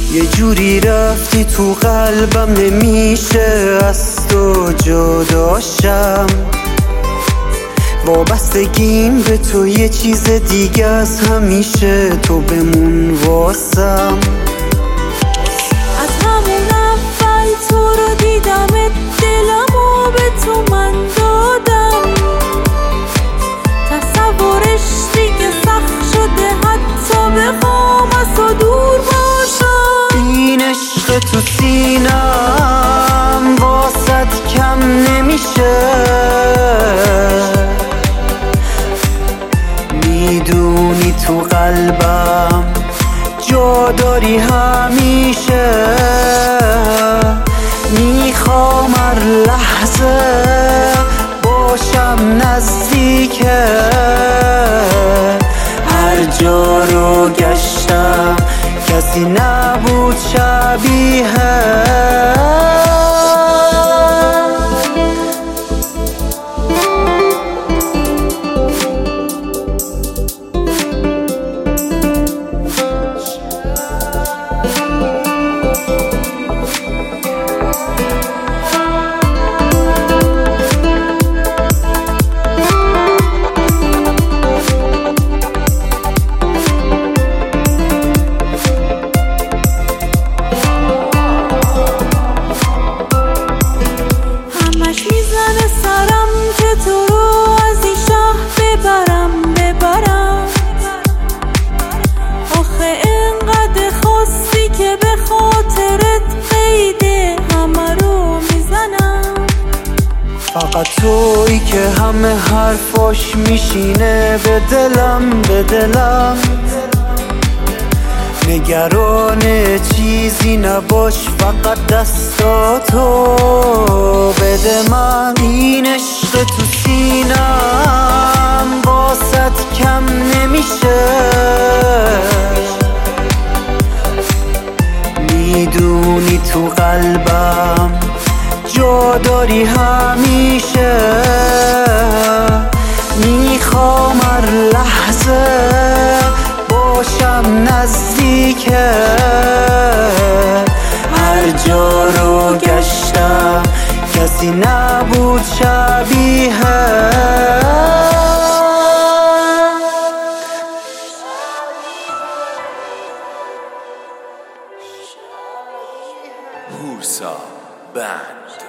یه جوری رفتی تو قلبم نمیشه از تو جداشم. وابستگیم به تو یه چیز دیگه از همیشه، تو بمون واسم. از همون اول تو رو دیدمت، دلمو به تو من دادم. تصورش دیگه سخت شده، حتی بخوام از تو دور باشم. این عشق تو سینم واسط کم نمیشه، میدونی تو قلبم جا داری همیشه. میخوام هر لحظه باشم نزدیکه، هر جا رو گشتم کسی نبود شبیه. فقط تویی که همه حرفاش میشینه به دلم. نگران چیزی نباش، فقط دستاتو بده من. این عشق تو سینم واسط کم نمیشه، میدونی تو قلبم جا داری همیشه. میخوام هر لحظه باشم نزدیکه، هر جا رو گشتم کسی نبود شبیه. هورسا بند.